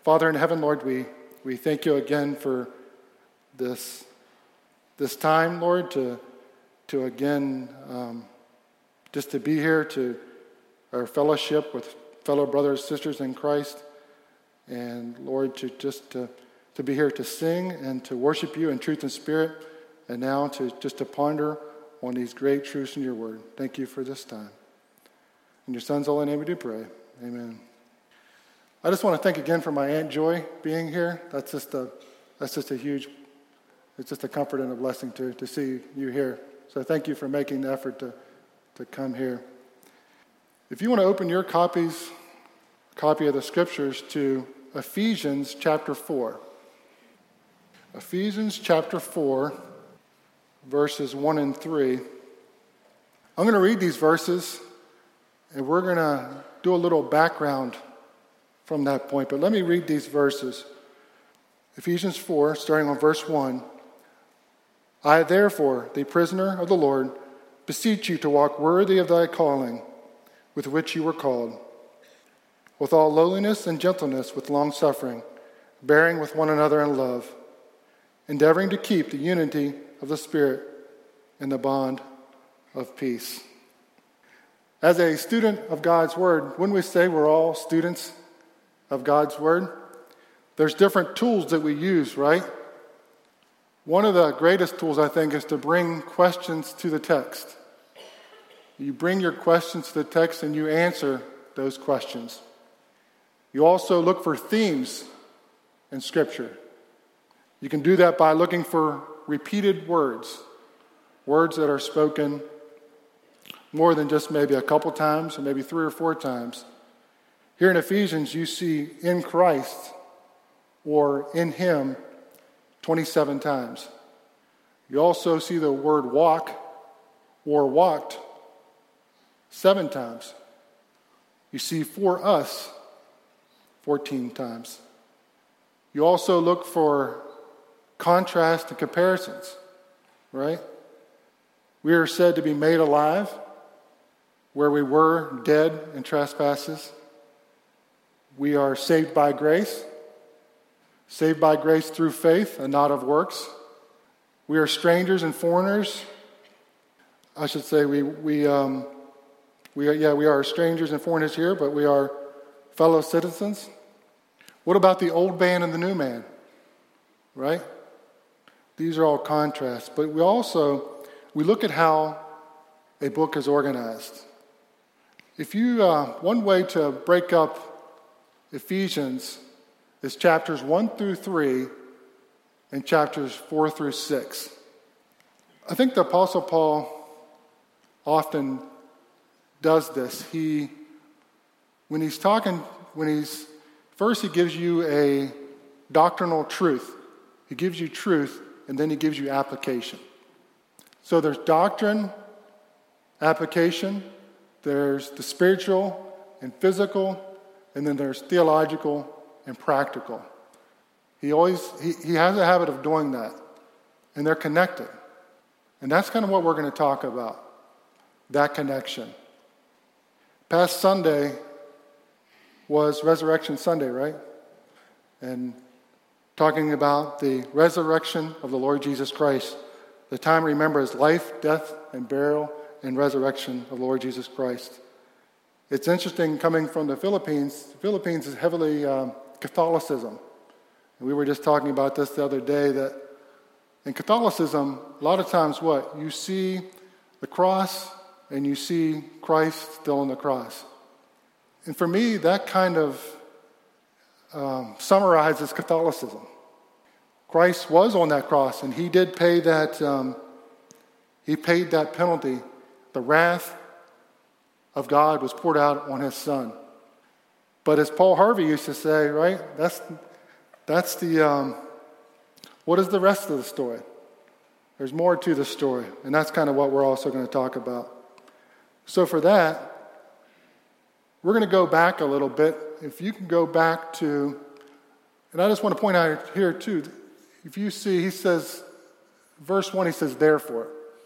Father in heaven, Lord, we thank you again for this time, Lord, to again, just to be here, to our fellowship with fellow brothers and sisters in Christ. And Lord, to be here to sing and to worship you in truth and spirit, and now to ponder on these great truths in your word. Thank you for this time. In your son's holy name we do pray. Amen. I just want to thank again for my Aunt Joy being here. It's just a comfort and a blessing to see you here. So thank you for making the effort to come here. If you want to open your copy of the scriptures to Ephesians chapter 4. Ephesians chapter 4, verses 1 and 3. I'm going to read these verses, and we're going to do a little background from that point. But let me read these verses. Ephesians 4, starting on verse 1. I, therefore, the prisoner of the Lord, beseech you to walk worthy of thy calling, with which you were called, with all lowliness and gentleness, with long suffering, bearing with one another in love, endeavoring to keep the unity of the Spirit in the bond of peace. As a student of God's Word, wouldn't we say we're all students of God's Word? There's different tools that we use, right? One of the greatest tools, I think, is to bring questions to the text. You bring your questions to the text and you answer those questions. You also look for themes in Scripture. You can do that by looking for repeated words that are spoken more than just maybe a couple times or maybe 3 or 4 times. Here in Ephesians, you see in Christ or in Him 27 times. You also see the word walk or walked 7 times. You see for us 14 times. You also look for contrast and comparisons, right? We are said to be made alive where we were dead in trespasses. We are saved by grace through faith and not of works. We are strangers and foreigners. I should say we are strangers and foreigners here, but we are fellow citizens. What about the old man and the new man? Right? These are all contrasts. But we look at how a book is organized. If you, one way to break up Ephesians is chapters 1 through 3 and chapters 4 through 6. I think the Apostle Paul often does this. First he gives you a doctrinal truth. He gives you truth, and then he gives you application. So there's doctrine, application, there's the spiritual and physical, and then there's theological and practical. He has a habit of doing that, and they're connected. And that's kind of what we're going to talk about, that connection. Past Sunday was Resurrection Sunday, right? And talking about the resurrection of the Lord Jesus Christ. The time, remember, is life, death, and burial, and resurrection of the Lord Jesus Christ. It's interesting coming from the Philippines. The Philippines is heavily Catholicism. And we were just talking about this the other day, that in Catholicism, a lot of times what? You see the cross and you see Christ still on the cross. And for me, that kind of summarizes Catholicism. Christ was on that cross, and he did pay that. He paid that penalty. The wrath of God was poured out on his Son. But as Paul Harvey used to say, right? That's the. What is the rest of the story? There's more to the story, and that's kind of what we're also going to talk about. So for that, we're going to go back a little bit. If you can go back to, and I just want to point out here too, if you see, he says, verse 1, he says, therefore.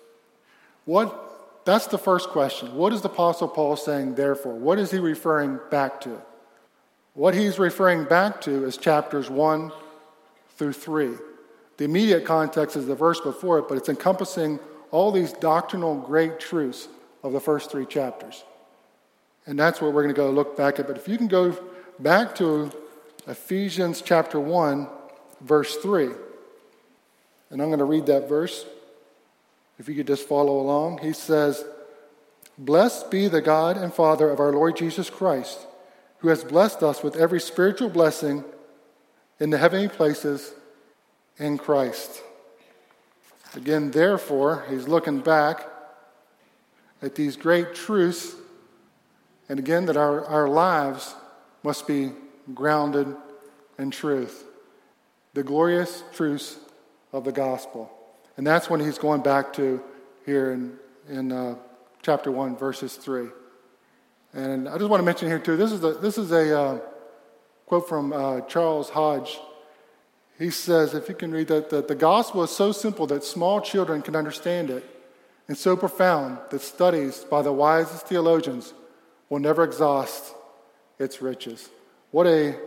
That's the first question. What is the Apostle Paul saying, therefore? What is he referring back to? What he's referring back to is chapters 1 through 3. The immediate context is the verse before it, but it's encompassing all these doctrinal great truths of the first 3 chapters. And that's what we're going to go look back at. But if you can go back to Ephesians chapter 1, verse 3. And I'm going to read that verse. If you could just follow along. He says, "Blessed be the God and Father of our Lord Jesus Christ, who has blessed us with every spiritual blessing in the heavenly places in Christ." Again, therefore, he's looking back at these great truths, and again, that our lives must be grounded in truth. The glorious truths of the gospel. And that's when he's going back to here in chapter 1, verses 3. And I just want to mention here too, this is a quote from Charles Hodge. He says, if you can read that the gospel is so simple that small children can understand it, and so profound that studies by the wisest theologians will never exhaust its riches. What a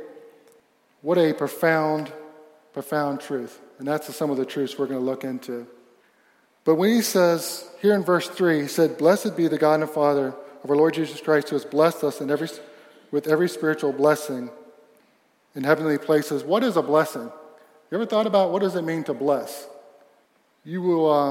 profound truth. And that's some of the truths we're going to look into. But when he says, here in verse 3, he said, "Blessed be the God and Father of our Lord Jesus Christ, who has blessed us with every spiritual blessing in heavenly places." What is a blessing? You ever thought about what does it mean to bless? You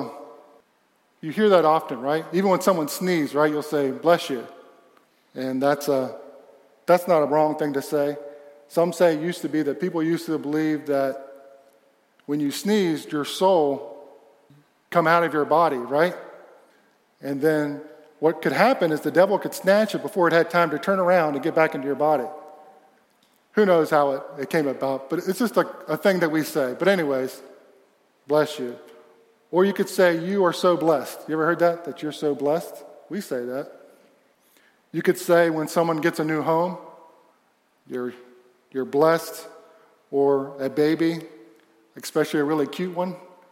hear that often, right? Even when someone sneezes, right, you'll say, "Bless you." And that's not a wrong thing to say. Some say it used to be that people used to believe that when you sneezed, your soul come out of your body, right? And then what could happen is the devil could snatch it before it had time to turn around and get back into your body. Who knows how it came about, but it's just a thing that we say. But anyways, bless you. Or you could say, "You are so blessed." You ever heard that? That you're so blessed? We say that. You could say when someone gets a new home, you're blessed. Or a baby, especially a really cute one.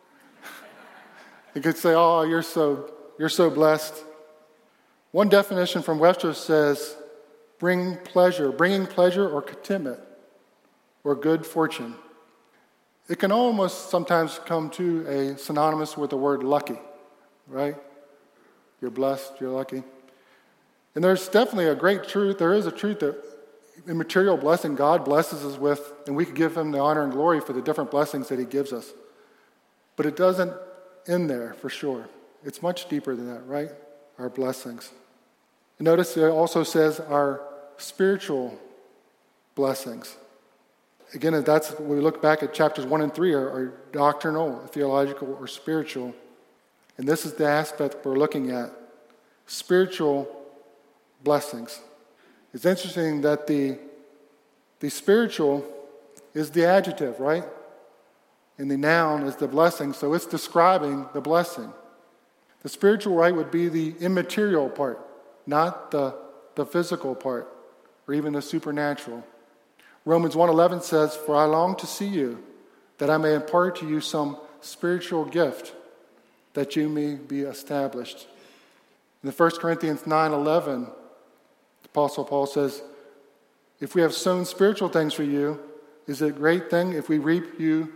You could say, "Oh, you're so blessed." One definition from Webster says, bringing pleasure or contentment or good fortune. It can almost sometimes come to a synonymous with the word lucky, right? You're blessed, you're lucky. And there's definitely a great truth. There is a truth that in material blessing, God blesses us with, and we can give him the honor and glory for the different blessings that he gives us. But it doesn't end there, for sure. It's much deeper than that, right? Our blessings. And notice it also says our spiritual blessings. Again, that's when we look back at chapters 1 and 3 are doctrinal, theological, or spiritual. And this is the aspect we're looking at. Spiritual blessings. It's interesting that the spiritual is the adjective, right? And the noun is the blessing, so it's describing the blessing. The spiritual, right, would be the immaterial part, not the physical part, or even the supernatural. Romans 1:11 says, "For I long to see you, that I may impart to you some spiritual gift, that you may be established." In the 1 Corinthians 9:11, the Apostle Paul says, "If we have sown spiritual things for you, is it a great thing if we reap you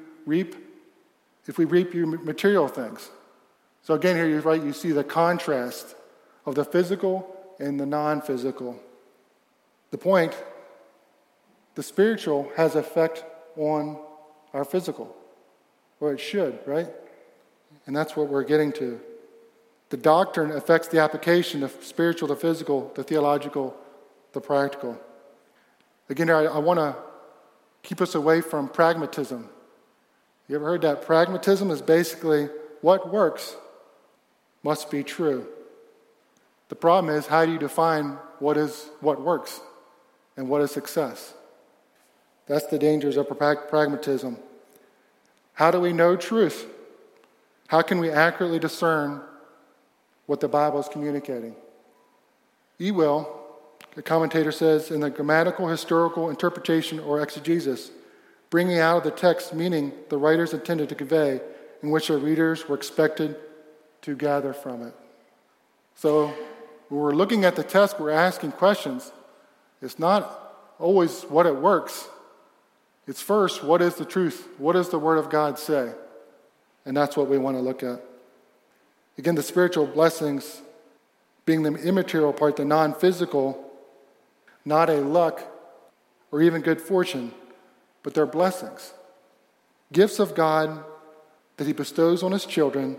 material things?" So again, here you see the contrast of the physical and the non-physical. The point, the spiritual has effect on our physical, or it should, right? And that's what we're getting to. The doctrine affects the application of spiritual, the physical, the theological, the practical. Again, I want to keep us away from pragmatism. You ever heard that? Pragmatism is basically what works must be true. The problem is, how do you define what works and what is success? That's the dangers of pragmatism. How do we know truth? How can we accurately discern what the Bible is communicating? Ewell, a commentator, says, in the grammatical, historical interpretation or exegesis, bringing out of the text meaning the writers intended to convey, in which the readers were expected to gather from it. So when we're looking at the text, we're asking questions. It's not always what it works. It's first, what is the truth? What does the Word of God say? And that's what we want to look at. Again, the spiritual blessings being the immaterial part, the non-physical, not a luck or even good fortune, but they're blessings. Gifts of God that he bestows on his children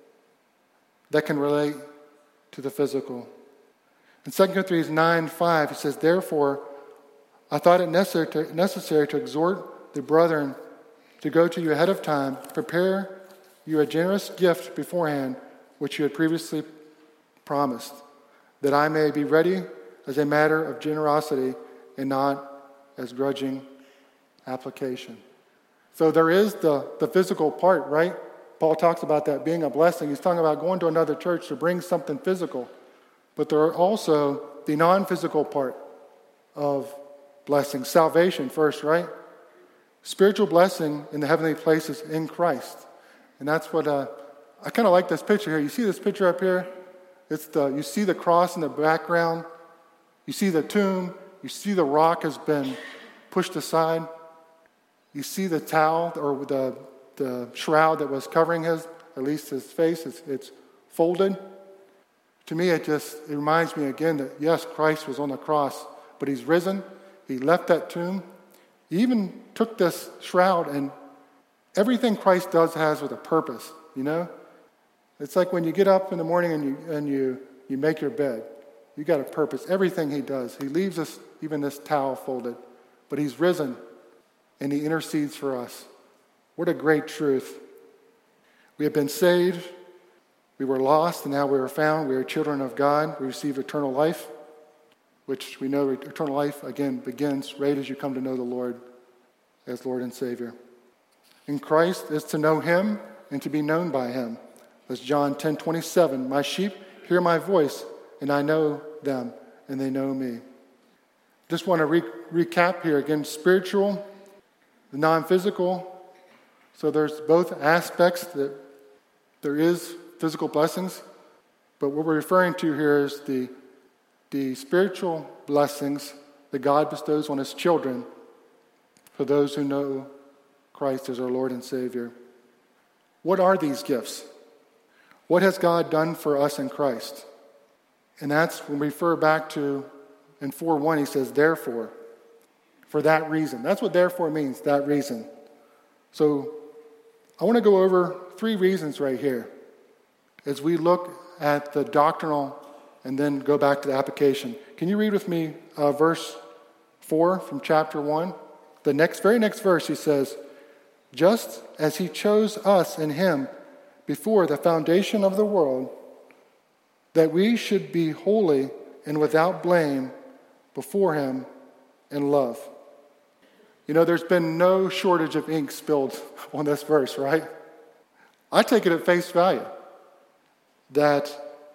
that can relate to the physical. In 2 Corinthians 9:5, he says, "Therefore, I thought it necessary to exhort the brethren to go to you ahead of time, prepare you a generous gift beforehand, which you had previously promised, that I may be ready as a matter of generosity and not as grudging application." So there is the physical part, right? Paul talks about that being a blessing. He's talking about going to another church to bring something physical. But there are also the non-physical part of blessing. Salvation first, right? Spiritual blessing in the heavenly places in Christ. And that's what I kind of like this picture here. You see this picture up here? You see the cross in the background. You see the tomb. You see the rock has been pushed aside. You see the towel or the shroud that was covering at least his face. It's folded. To me, it reminds me again that yes, Christ was on the cross, but he's risen. He left that tomb. He even took this shroud, and everything Christ does has with a purpose, you know? It's like when you get up in the morning and you make your bed. You got a purpose. Everything he does. He leaves us even this towel folded. But he's risen, and he intercedes for us. What a great truth. We have been saved. We were lost, and now we are found. We are children of God. We receive eternal life, which we know eternal life, again, begins right as you come to know the Lord as Lord and Savior. In Christ is to know him and to be known by him. That's John 10:27. "My sheep hear my voice, and I know them, and they know me." Just want to recap here again, spiritual, the non-physical. So there's both aspects that there is physical blessings, but what we're referring to here is the spiritual blessings that God bestows on his children for those who know Christ as our Lord and Savior. What are these gifts? What has God done for us in Christ? And that's when we refer back to in 4:1, he says, "Therefore," for that reason. That's what therefore means, that reason. So I want to go over 3 reasons right here as we look at the doctrinal and then go back to the application. Can you read with me verse 4 from chapter 1? The very next verse, he says, "Just as he chose us in him before the foundation of the world, that we should be holy and without blame before him in love." You know, there's been no shortage of ink spilled on this verse, right? I take it at face value that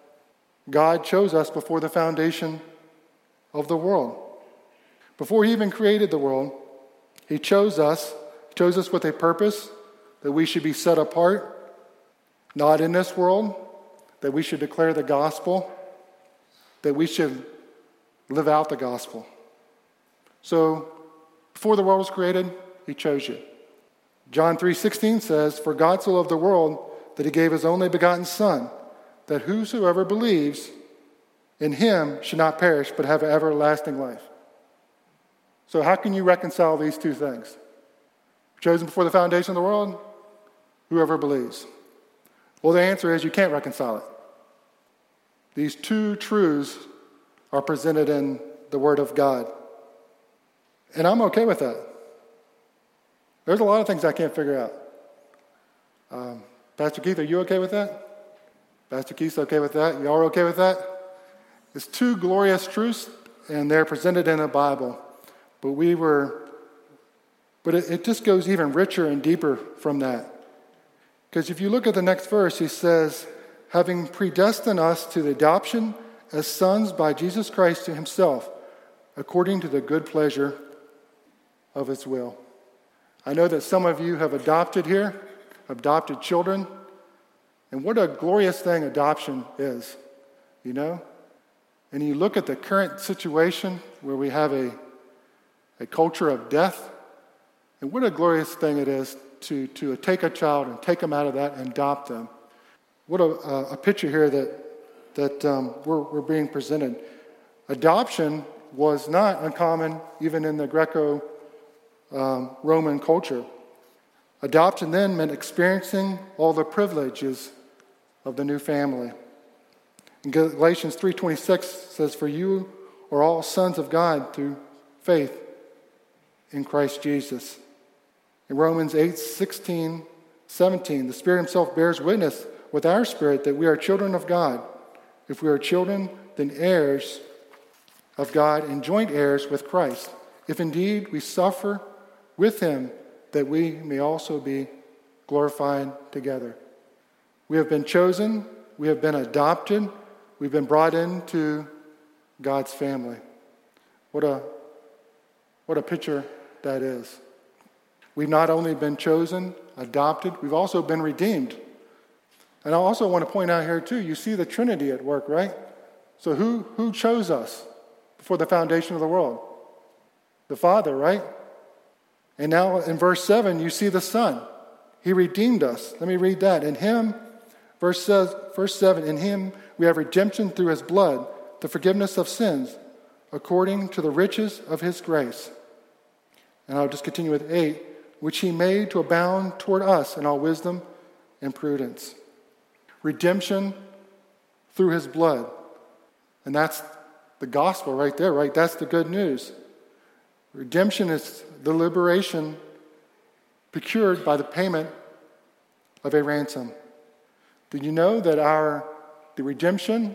God chose us before the foundation of the world. Before he even created the world, he chose us. He chose us with a purpose, that we should be set apart, not in this world, that we should declare the gospel, that we should live out the gospel. So, before the world was created, he chose you. John 3:16 says, "For God so loved the world that he gave his only begotten Son, that whosoever believes in him should not perish but have everlasting life." So how can you reconcile these two things? Chosen before the foundation of the world, whoever believes. Well, the answer is you can't reconcile it. These two truths are presented in the Word of God. And I'm okay with that. There's a lot of things I can't figure out. Pastor Keith, are you okay with that? Pastor Keith's okay with that? Y'all are okay with that? It's two glorious truths, and they're presented in the Bible. But it just goes even richer and deeper from that. Because if you look at the next verse, he says, "Having predestined us to the adoption as sons by Jesus Christ to himself, according to the good pleasure of his will." I know that some of you have adopted here, adopted children, and what a glorious thing adoption is, you know? And you look at the current situation where we have a a culture of death. And what a glorious thing it is to take a child and take them out of that and adopt them. What a picture here that we're being presented. Adoption was not uncommon even in the Greco-Roman culture. Adoption then meant experiencing all the privileges of the new family. In Galatians 3:26 says, "For you are all sons of God through faith in Christ Jesus." In Romans 8:16, 17, the Spirit himself bears witness with our spirit that we are children of God. If we are children, then heirs of God and joint heirs with Christ. If indeed we suffer with him, that we may also be glorified together. We have been chosen, we have been adopted, we've been brought into God's family. What a picture that is. We've not only been chosen, adopted, we've also been redeemed. And I also want to point out here too, you see the Trinity at work, right? So who chose us before the foundation of the world? The Father, right? And now in verse 7, you see the Son. He redeemed us. Let me read that. In him, verse 7, in him we have redemption through his blood, the forgiveness of sins, according to the riches of his grace. And I'll just continue with 8, which he made to abound toward us in all wisdom and prudence. Redemption through his blood. And that's the gospel right there, right? That's the good news. Redemption is the liberation procured by the payment of a ransom. Did you know that the redemption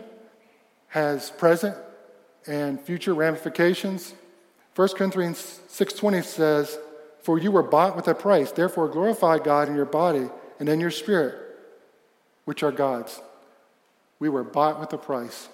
has present and future ramifications? 1 Corinthians 6:20 says, "For you were bought with a price, therefore glorify God in your body and in your spirit, which are God's." We were bought with a price.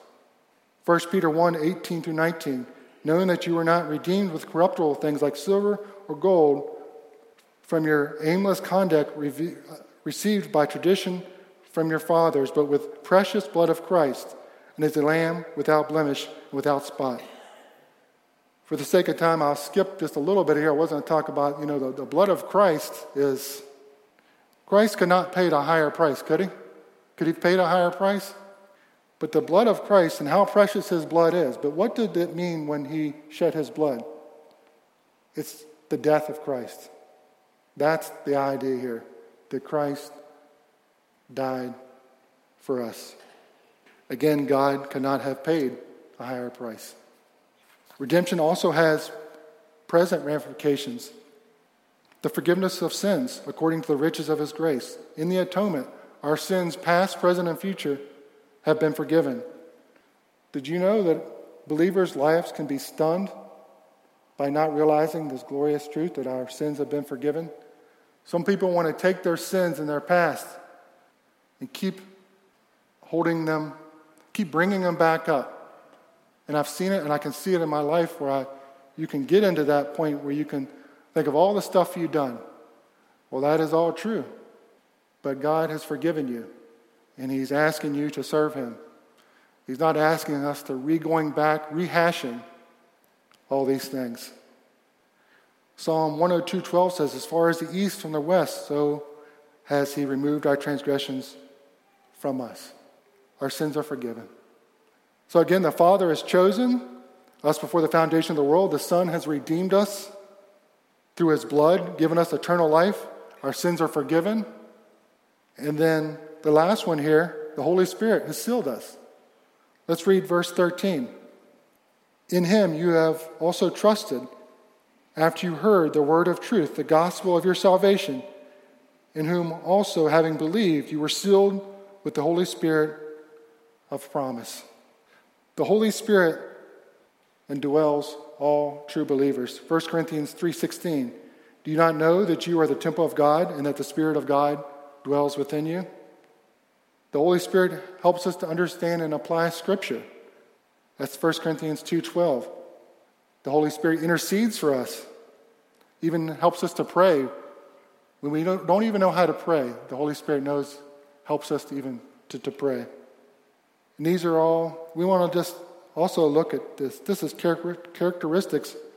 1 Peter 1:18-19, "Knowing that you were not redeemed with corruptible things like silver or gold from your aimless conduct received by tradition from your fathers, but with precious blood of Christ, and as a lamb without blemish and without spot." For the sake of time, I'll skip just a little bit here. I wasn't going to talk about, the blood of Christ is... Christ could not pay a higher price, could he? Could he have paid a higher price? But the blood of Christ and how precious his blood is. But what did it mean when he shed his blood? It's the death of Christ. That's the idea here, that Christ died for us. Again, God could not have paid a higher price. Redemption also has present ramifications. The forgiveness of sins, according to the riches of his grace. In the atonement, our sins, past, present, and future, have been forgiven. Did you know that believers' lives can be stunned by not realizing this glorious truth that our sins have been forgiven? Some people want to take their sins in their past and keep holding them, keep bringing them back up. And I've seen it, and I can see it in my life where you can get into that point where you can think of all the stuff you've done. Well, that is all true. But God has forgiven you, and he's asking you to serve him. He's not asking us to going back, rehashing all these things. Psalm 102:12 says, "As far as the east from the west, so has he removed our transgressions from us." Our sins are forgiven. So again, the Father has chosen us before the foundation of the world. The Son has redeemed us through his blood, given us eternal life. Our sins are forgiven. And then the last one here, the Holy Spirit has sealed us. Let's read verse 13. "In him you have also trusted, after you heard the word of truth, the gospel of your salvation, in whom also, having believed, you were sealed with the Holy Spirit of promise." The Holy Spirit indwells all true believers. 1 Corinthians 3:16, "Do you not know that you are the temple of God and that the Spirit of God dwells within you?" The Holy Spirit helps us to understand and apply Scripture. That's 1 Corinthians 2:12. The Holy Spirit intercedes for us, even helps us to pray. When we don't even know how to pray, the Holy Spirit helps us to pray. And these are all, we want to just also look at this. This is characteristics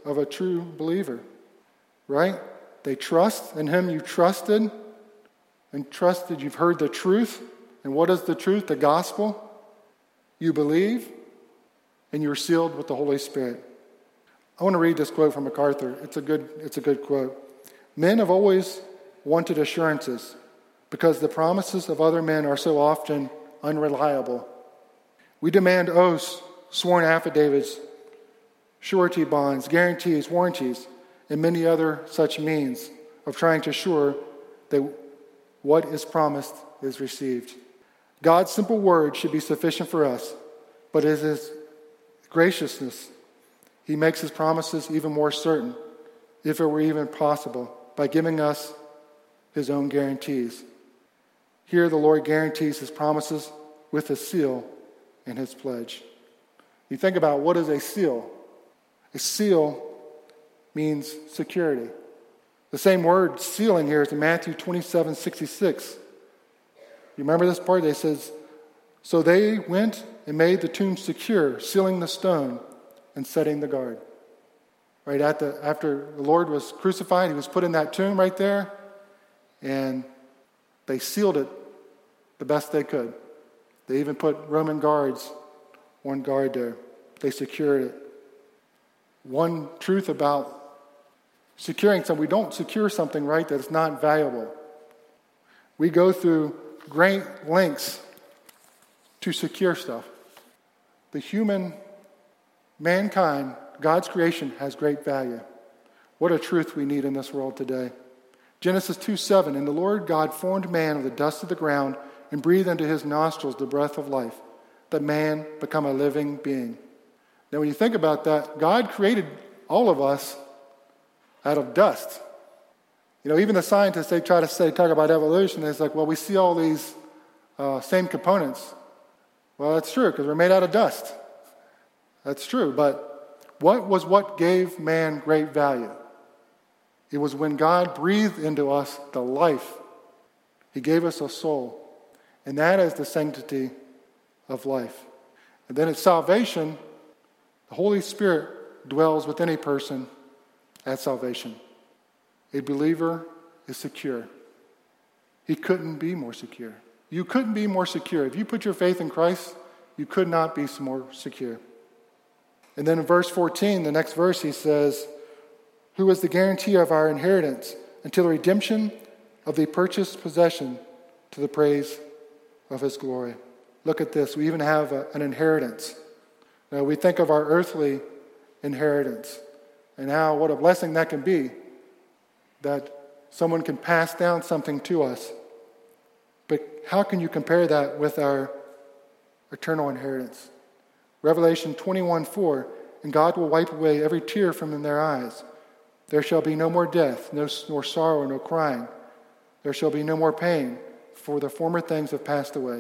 of a true believer, right? They trust in him you trusted, and trusted you've heard the truth. And what is the truth? The gospel. You believe, and you're sealed with the Holy Spirit. I want to read this quote from MacArthur. It's a good quote. Men have always wanted assurances because the promises of other men are so often unreliable. We demand oaths, sworn affidavits, surety bonds, guarantees, warranties, and many other such means of trying to assure that what is promised is received. God's simple word should be sufficient for us, but in his graciousness, he makes his promises even more certain, if it were even possible, by giving us his own guarantees. Here the Lord guarantees his promises with a seal and his pledge. You think about what is a seal? A seal means security. The same word sealing here is in Matthew 27:66. You remember this part? It says, so they went and made the tomb secure, sealing the stone and setting the guard. Right after the Lord was crucified, he was put in that tomb right there, and they sealed it the best they could. They even put Roman guards on guard there. They secured it. One truth about securing something, we don't secure something, right, that is not valuable. We go through great lengths to secure stuff. Mankind, God's creation, has great value. What a truth we need in this world today. Genesis 2:7, and the Lord God formed man of the dust of the ground and breathed into his nostrils the breath of life, that man become a living being. Now when you think about that, God created all of us out of dust. You know, even the scientists, they talk about evolution. It's like, well, we see all these same components. Well, that's true, because we're made out of dust. That's true, but what gave man great value? It was when God breathed into us the life. He gave us a soul, and that is the sanctity of life. And then at salvation, the Holy Spirit dwells within a person at salvation. A believer is secure. He couldn't be more secure. You couldn't be more secure. If you put your faith in Christ, you could not be more secure. And then in verse 14, the next verse, he says, who is the guarantee of our inheritance until the redemption of the purchased possession to the praise of his glory. Look at this. We even have an inheritance. Now, we think of our earthly inheritance and how what a blessing that can be, that someone can pass down something to us. But how can you compare that with our eternal inheritance? Revelation 21:4, and God will wipe away every tear from their eyes. There shall be no more death, nor sorrow, nor crying. There shall be no more pain, for the former things have passed away.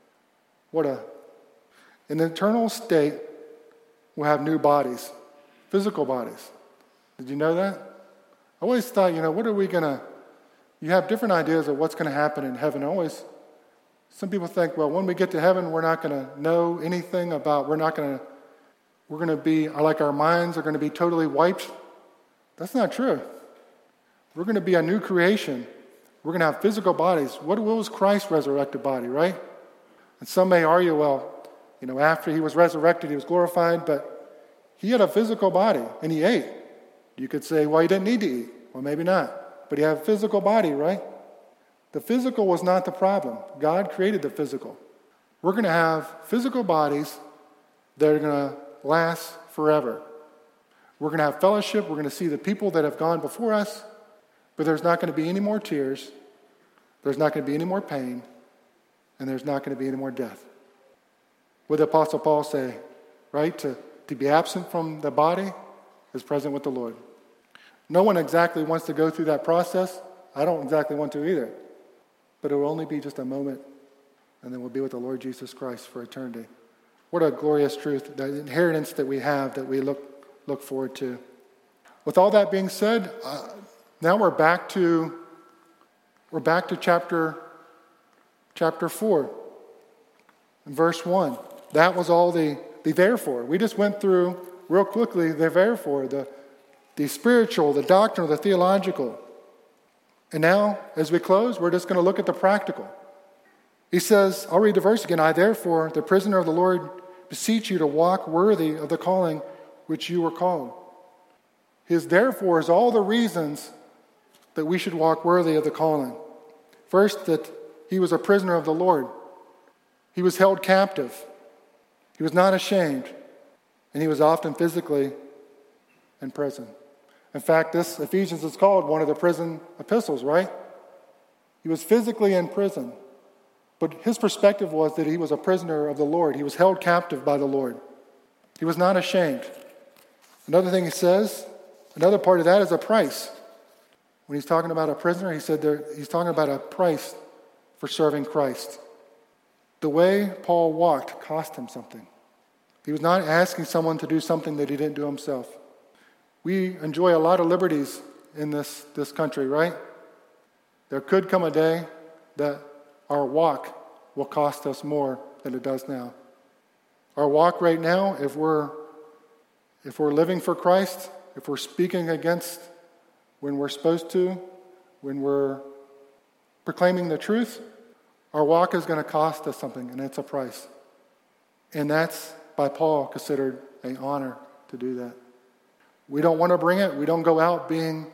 In the eternal state, we'll have new bodies, physical bodies. Did you know that? I always thought, you have different ideas of what's going to happen in heaven. Some people think, well, when we get to heaven, we're not going to know anything about, we're going to be, like our minds are going to be totally wiped. That's not true. We're going to be a new creation. We're going to have physical bodies. What was Christ's resurrected body, right? And some may argue, well, after he was resurrected, he was glorified, but he had a physical body, and he ate. You could say, well, he didn't need to eat. Well, maybe not. But he had a physical body, right? The physical was not the problem. God created the physical. We're going to have physical bodies that are going to last forever. We're going to have fellowship. We're going to see the people that have gone before us, but there's not going to be any more tears. There's not going to be any more pain, and there's not going to be any more death. What did the Apostle Paul say, right? To be absent from the body is present with the Lord. No one exactly wants to go through that process. I don't exactly want to either. But it will only be just a moment, and then we'll be with the Lord Jesus Christ for eternity. What a glorious truth, the inheritance that we have that we look forward to. With all that being said, now we're back to chapter 4, and verse 1. That was all the therefore. We just went through real quickly the therefore, the the spiritual, the doctrinal, the theological. And now, as we close, we're just going to look at the practical. He says, I'll read the verse again. I, therefore, the prisoner of the Lord, beseech you to walk worthy of the calling which you were called. His therefore is all the reasons that we should walk worthy of the calling. First, that he was a prisoner of the Lord. He was held captive. He was not ashamed. And he was often physically in prison. In fact, this Ephesians is called one of the prison epistles, right? He was physically in prison. But his perspective was that he was a prisoner of the Lord. He was held captive by the Lord. He was not ashamed. Another thing he says, another part of that is a price. When he's talking about a prisoner, he said he's talking about a price for serving Christ. The way Paul walked cost him something. He was not asking someone to do something that he didn't do himself. We enjoy a lot of liberties in this country, right? There could come a day that our walk will cost us more than it does now. Our walk right now, if we're living for Christ, if we're speaking against when we're supposed to, when we're proclaiming the truth, our walk is going to cost us something, and it's a price. And that's, by Paul, considered an honor to do that. We don't want to bring it. We don't go out being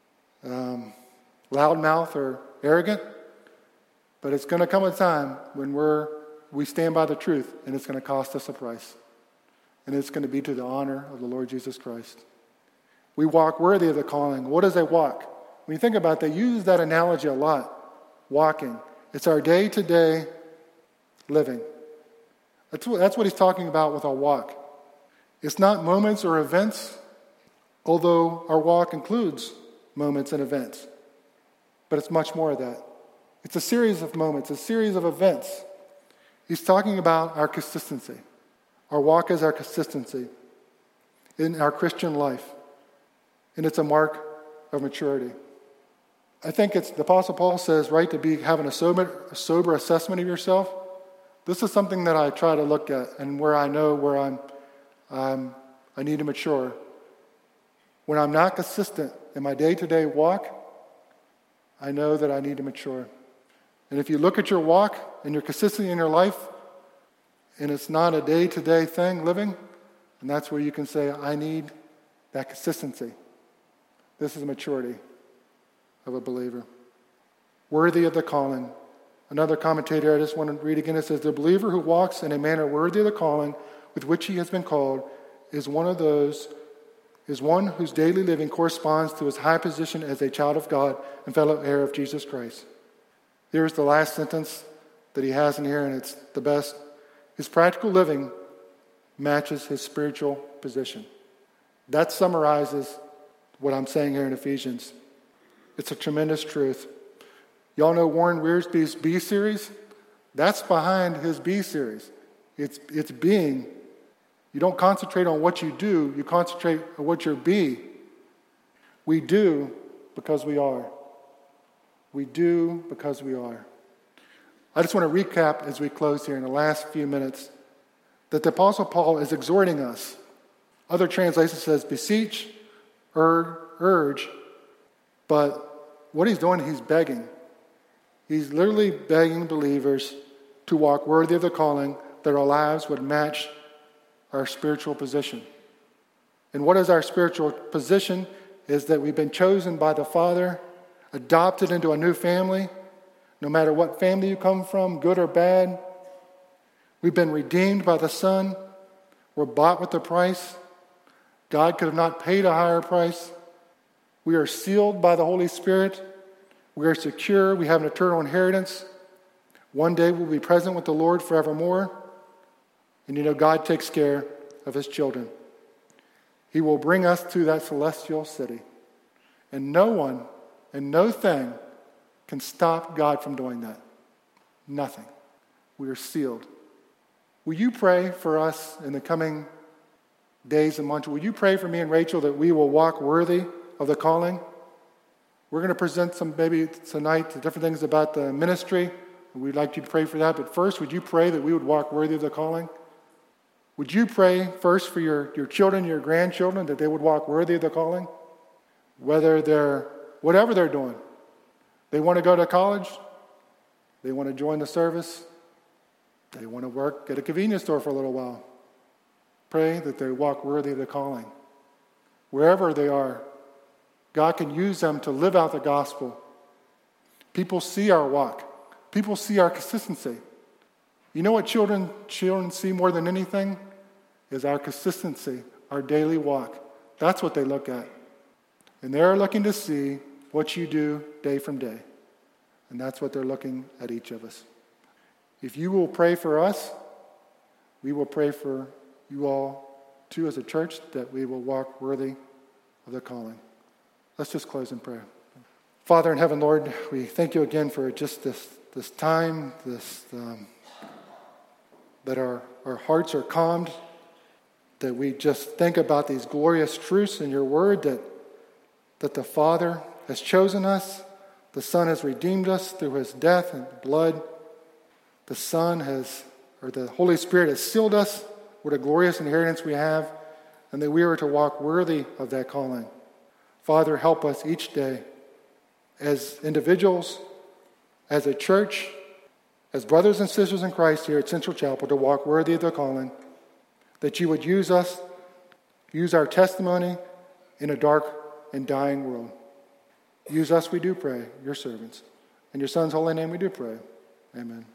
loudmouth or arrogant. But it's going to come a time when we stand by the truth, and it's going to cost us a price. And it's going to be to the honor of the Lord Jesus Christ. We walk worthy of the calling. What is a walk? When you think about it, they use that analogy a lot. Walking. It's our day-to-day living. That's what he's talking about with our walk. It's not moments or events, although our walk includes moments and events. But it's much more of that. It's a series of moments, a series of events. He's talking about our consistency. Our walk is our consistency in our Christian life. And it's a mark of maturity. I think the Apostle Paul says, right, to be having a sober assessment of yourself. This is something that I try to look at and where I know where I need to mature. When I'm not consistent in my day-to-day walk, I know that I need to mature. And if you look at your walk and your consistency in your life, and it's not a day-to-day thing living, and that's where you can say, I need that consistency. This is maturity of a believer. Worthy of the calling. Another commentator I just want to read again. It says, the believer who walks in a manner worthy of the calling with which he has been called is one whose daily living corresponds to his high position as a child of God and fellow heir of Jesus Christ. Here's the last sentence that he has in here, and it's the best. His practical living matches his spiritual position. That summarizes what I'm saying here in Ephesians. It's a tremendous truth. Y'all know Warren Wiersbe's B series? That's behind his B series. It's being. You don't concentrate on what you do, you concentrate on what you're be. We do because we are. We do because we are. I just want to recap as we close here in the last few minutes that the Apostle Paul is exhorting us. Other translations says beseech, urge, but what he's doing, he's begging. He's literally begging believers to walk worthy of the calling, that our lives would match our spiritual position. And what is our spiritual position? Is that we've been chosen by the Father, adopted into a new family, no matter what family you come from, good or bad. We've been redeemed by the Son. We're bought with a price. God could have not paid a higher price. We are sealed by the Holy Spirit. We are secure. We have an eternal inheritance. One day we'll be present with the Lord forevermore. And you know, God takes care of his children. He will bring us to that celestial city. And no one and no thing can stop God from doing that. Nothing. We are sealed. Will you pray for us in the coming days and months? Will you pray for me and Rachel that we will walk worthy of the calling? We're going to present some, maybe tonight, different things about the ministry. We'd like you to pray for that. But first, would you pray that we would walk worthy of the calling? Would you pray first for your children, your grandchildren, that they would walk worthy of the calling? whatever they're doing. They want to go to college. They want to join the service. They want to work at a convenience store for a little while. Pray that they walk worthy of the calling. Wherever they are, God can use them to live out the gospel. People see our walk. People see our consistency. You know what children see more than anything? Is our consistency, our daily walk. That's what they look at. And they're looking to see what you do day from day. And that's what they're looking at each of us. If you will pray for us, we will pray for you all too as a church, that we will walk worthy of the calling. Let's just close in prayer. Father in heaven, Lord, we thank you again for just this time, that our hearts are calmed, that we just think about these glorious truths in your word, that the Father has chosen us, the Son has redeemed us through his death and blood, the Holy Spirit has sealed us with a glorious inheritance we have, and that we are to walk worthy of that calling. Father, help us each day as individuals, as a church, as brothers and sisters in Christ here at Central Chapel, to walk worthy of the calling, that you would use us, use our testimony in a dark and dying world. Use us, we do pray, your servants. In your Son's holy name we do pray. Amen.